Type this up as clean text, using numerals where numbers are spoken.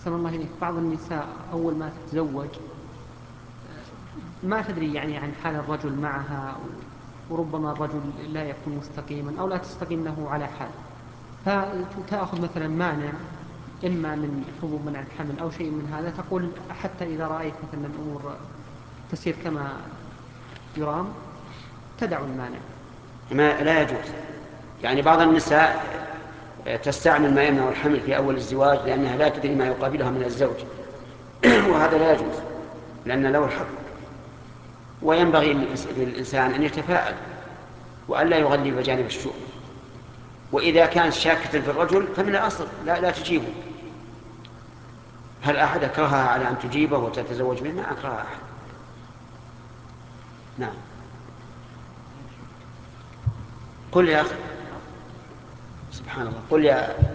أحسن الله إليك. بعض النساء أول ما تتزوج ما تدري يعني عن حال الرجل معها، وربما الرجل لا يكون مستقيما أو لا تستقيم له على حال، فتأخذ مثلا مانع إما من حبوب منع الحمل أو شيء من هذا، تقول حتى إذا رأيت مثلا الأمور تسير كما يرام تدع المانع. ما لا يجوز. يعني بعض النساء تستعمل ما يمنع الحمل في أول الزواج لأنها لا تدري ما يقابلها من الزوج وهذا لا يجوز لأن له الحق. وينبغي للإنسان أن يتفاءل وأن لا يغلب جانب الشؤم. وإذا كان شاكة في الرجل فمن الأصل لا تجيبه. هل أحد أكرهها على أن تجيبه وتتزوج منه؟ ما أكرهها أحد. نعم. قل يا أخي، سبحان الله، قل يا